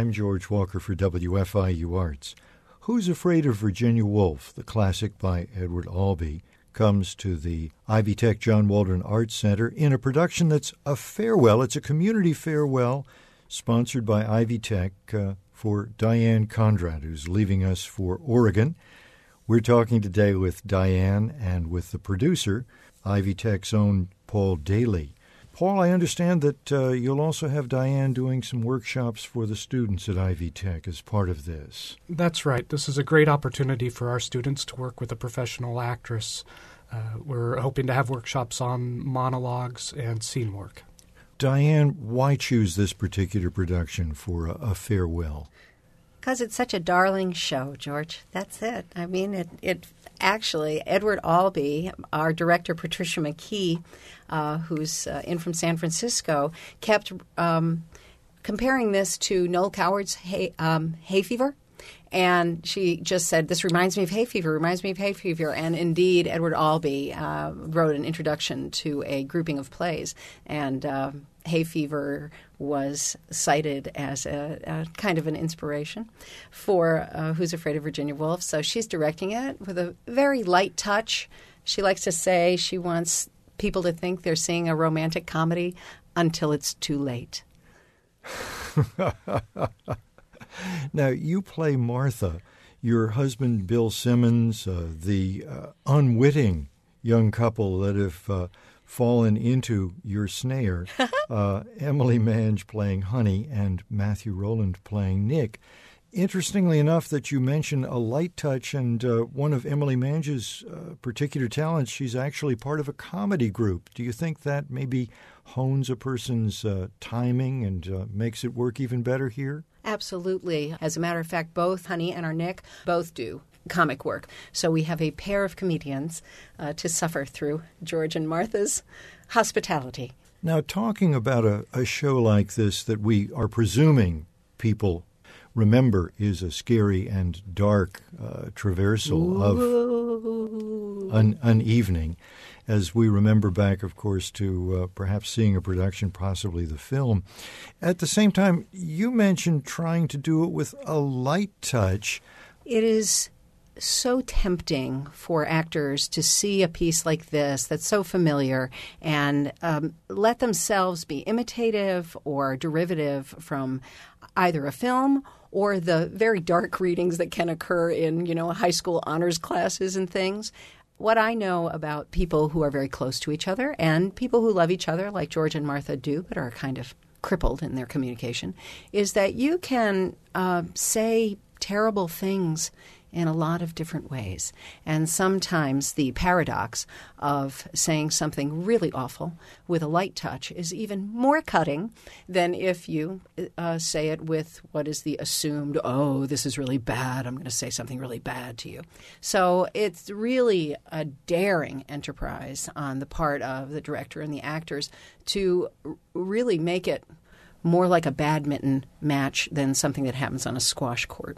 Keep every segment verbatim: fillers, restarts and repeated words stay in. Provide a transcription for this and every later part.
I'm George Walker for W F I U Arts. Who's Afraid of Virginia Woolf, the classic by Edward Albee, comes to the Ivy Tech John Waldron Arts Center in a production that's a farewell. It's a community farewell sponsored by Ivy Tech uh, for Diane Conrad, who's leaving us for Oregon. We're talking today with Diane and with the producer, Ivy Tech's own Paul Daly. Paul, I understand that uh, you'll also have Diane doing some workshops for the students at Ivy Tech as part of this. That's right. This is a great opportunity for our students to work with a professional actress. Uh, we're hoping to have workshops on monologues and scene work. Diane, why choose this particular production for a, a farewell? Because it's such a darling show, George. That's it. I mean, it, it actually, Edward Albee, our director, Patricia McKee, uh, who's uh, in from San Francisco, kept um, comparing this to Noel Coward's Hay, um, Hay Fever. And she just said, this reminds me of Hay Fever, reminds me of Hay Fever. And indeed, Edward Albee uh, wrote an introduction to a grouping of plays. And uh, Hay Fever was cited as a, a kind of an inspiration for uh, Who's Afraid of Virginia Woolf. So she's directing it with a very light touch. She likes to say she wants people to think they're seeing a romantic comedy until it's too late. Now, you play Martha. Your husband, Bill Simmons, uh, the uh, unwitting young couple that have uh, fallen into your snare, uh, Emily Mange playing Honey and Matthew Rowland playing Nick. Interestingly enough that you mention a light touch, and uh, one of Emily Mange's uh, particular talents, she's actually part of a comedy group. Do you think that maybe hones a person's uh, timing and uh, makes it work even better here? Absolutely. As a matter of fact, both Honey and our Nick both do comic work. So we have a pair of comedians uh, to suffer through George and Martha's hospitality. Now, talking about a, a show like this that we are presuming people remember is a scary and dark uh, traversal Ooh. of an, an evening, as we remember back, of course, to uh, perhaps seeing a production, possibly the film. At the same time, you mentioned trying to do it with a light touch. It is so tempting for actors to see a piece like this that's so familiar and um, let themselves be imitative or derivative from either a film or the very dark readings that can occur in, you know, high school honors classes and things. What I know about people who are very close to each other and people who love each other like George and Martha do but are kind of crippled in their communication is that you can uh, say terrible things in a lot of different ways. And sometimes the paradox of saying something really awful with a light touch is even more cutting than if you uh, say it with what is the assumed, oh, this is really bad, I'm going to say something really bad to you. So it's really a daring enterprise on the part of the director and the actors to r- really make it more like a badminton match than something that happens on a squash court.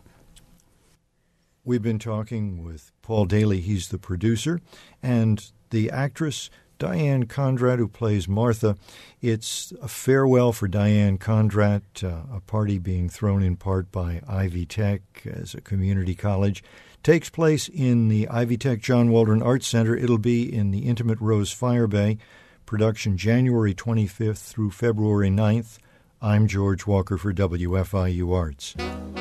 We've been talking with Paul Daly. He's the producer, and the actress Diane Conrad, who plays Martha. It's a farewell for Diane Conrad, uh, a party being thrown in part by Ivy Tech as a community college. Takes place in the Ivy Tech John Waldron Arts Center. It'll be in the Intimate Rose Fire Bay. Production January twenty-fifth through February ninth. I'm George Walker for W F I U Arts.